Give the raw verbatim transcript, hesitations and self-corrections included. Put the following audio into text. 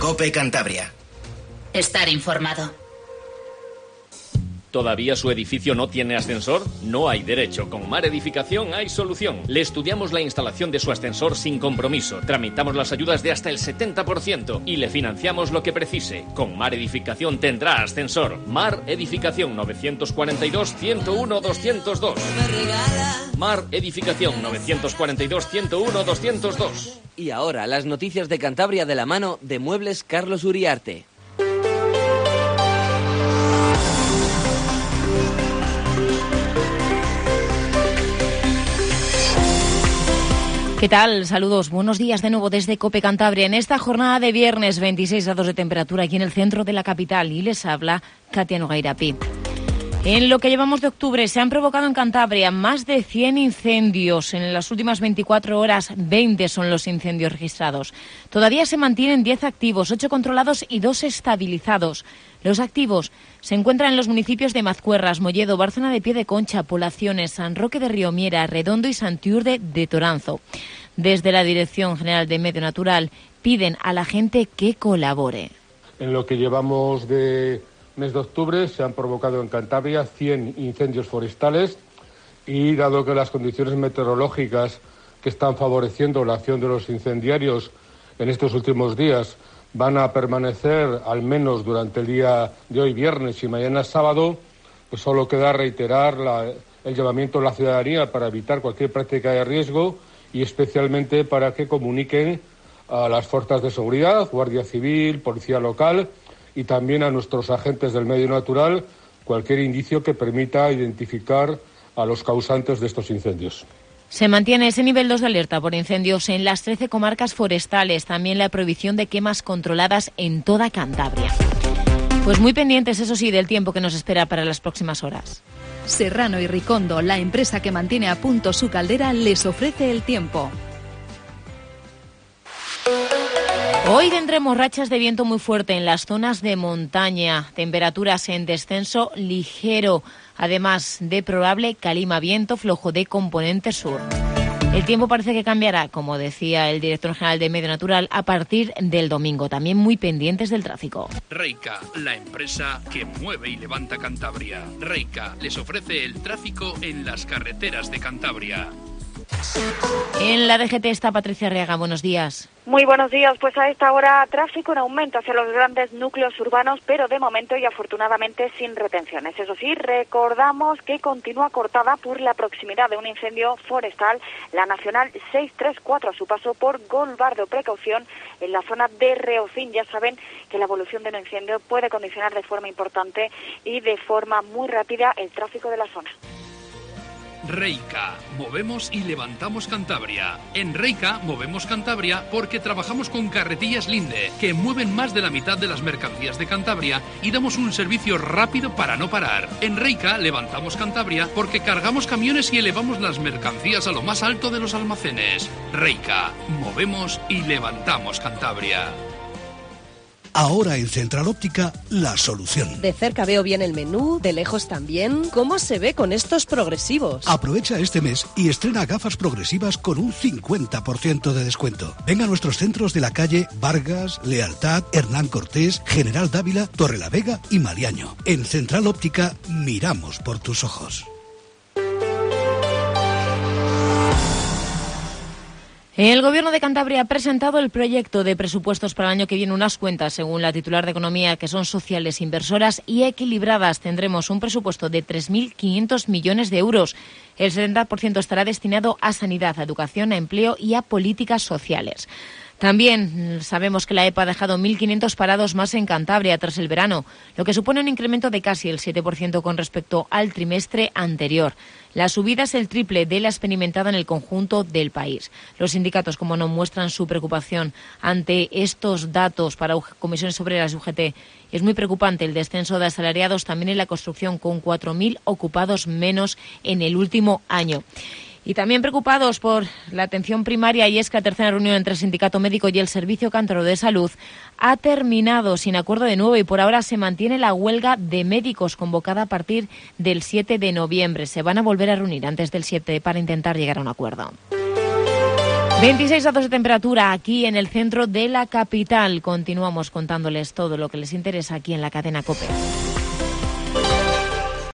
COPE Cantabria. Estar informado. ¿Todavía su edificio no tiene ascensor? No hay derecho. Con Mar Edificación hay solución. Le estudiamos la instalación de su ascensor sin compromiso. Tramitamos las ayudas de hasta el setenta por ciento y le financiamos lo que precise. Con Mar Edificación tendrá ascensor. Mar Edificación nueve cuatro dos, uno cero uno, dos cero dos. Mar Edificación nueve cuatro dos, uno cero uno, dos cero dos. Y ahora las noticias de Cantabria de la mano de Muebles Carlos Uriarte. ¿Qué tal? Saludos, buenos días de nuevo desde COPE Cantabria. En esta jornada de viernes, veintiséis grados de temperatura aquí en el centro de la capital, y les habla Katia Nogueirapi. En lo que llevamos de octubre se han provocado en Cantabria más de cien incendios. En las últimas veinticuatro horas, veinte son los incendios registrados. Todavía se mantienen diez activos, ocho controlados y dos estabilizados. Los activos se encuentran en los municipios de Mazcuerras, Molledo, Bárcena de Piedeconcha, Poblaciones, San Roque de Riomiera, Redondo y Santiurde de Toranzo. Desde la Dirección General de Medio Natural piden a la gente que colabore. En lo que llevamos de mes de octubre se han provocado en Cantabria cien incendios forestales y dado que las condiciones meteorológicas que están favoreciendo la acción de los incendiarios en estos últimos días van a permanecer al menos durante el día de hoy viernes y mañana sábado, pues solo queda reiterar la, el llamamiento a la ciudadanía para evitar cualquier práctica de riesgo y especialmente para que comuniquen a las fuerzas de seguridad, Guardia Civil, Policía Local y también a nuestros agentes del medio natural cualquier indicio que permita identificar a los causantes de estos incendios. Se mantiene ese nivel dos de alerta por incendios en las trece comarcas forestales, también la prohibición de quemas controladas en toda Cantabria. Pues muy pendientes, eso sí, del tiempo que nos espera para las próximas horas. Serrano y Ricondo, la empresa que mantiene a punto su caldera, les ofrece el tiempo. Hoy tendremos rachas de viento muy fuerte en las zonas de montaña, temperaturas en descenso ligero, además de probable calima, viento flojo de componente sur. El tiempo parece que cambiará, como decía el director general de Medio Natural, a partir del domingo. También muy pendientes del tráfico. Reica, la empresa que mueve y levanta Cantabria. Reica les ofrece el tráfico en las carreteras de Cantabria. En la D G T está Patricia Arriaga. Buenos días. Muy buenos días. Pues a esta hora tráfico en aumento hacia los grandes núcleos urbanos, pero de momento y afortunadamente sin retenciones. Eso sí, recordamos que continúa cortada por la proximidad de un incendio forestal, la Nacional seiscientos treinta y cuatro, a su paso por Golbardo. Precaución en la zona de Reocín. Ya saben que la evolución de un incendio puede condicionar de forma importante y de forma muy rápida el tráfico de la zona. Reica, movemos y levantamos Cantabria. En Reica movemos Cantabria porque trabajamos con Carretillas Linde, que mueven más de la mitad de las mercancías de Cantabria y damos un servicio rápido para no parar. En Reica levantamos Cantabria porque cargamos camiones y elevamos las mercancías a lo más alto de los almacenes. Reica, movemos y levantamos Cantabria. Ahora en Central Óptica, la solución. De cerca veo bien el menú, de lejos también. ¿Cómo se ve con estos progresivos? Aprovecha este mes y estrena gafas progresivas con un cincuenta por ciento de descuento. Ven a nuestros centros de la calle Vargas, Lealtad, Hernán Cortés, General Dávila, Torrelavega y Mariaño. En Central Óptica, miramos por tus ojos. El Gobierno de Cantabria ha presentado el proyecto de presupuestos para el año que viene, unas cuentas, según la titular de Economía, que son sociales, inversoras y equilibradas. Tendremos un presupuesto de tres mil quinientos millones de euros. El setenta por ciento estará destinado a sanidad, a educación, a empleo y a políticas sociales. También sabemos que la E P A ha dejado mil quinientos parados más en Cantabria tras el verano, lo que supone un incremento de casi el siete por ciento con respecto al trimestre anterior. La subida es el triple de la experimentada en el conjunto del país. Los sindicatos, como no, muestran su preocupación ante estos datos para comisiones obreras y U G T. Es muy preocupante el descenso de asalariados también en la construcción, con cuatro mil ocupados menos en el último año. Y también preocupados por la atención primaria, y es que la tercera reunión entre el Sindicato Médico y el Servicio Cántabro de Salud ha terminado sin acuerdo de nuevo y por ahora se mantiene la huelga de médicos convocada a partir del siete de noviembre. Se van a volver a reunir antes del siete para intentar llegar a un acuerdo. veintiséis grados de temperatura aquí en el centro de la capital. Continuamos contándoles todo lo que les interesa aquí en la cadena COPE.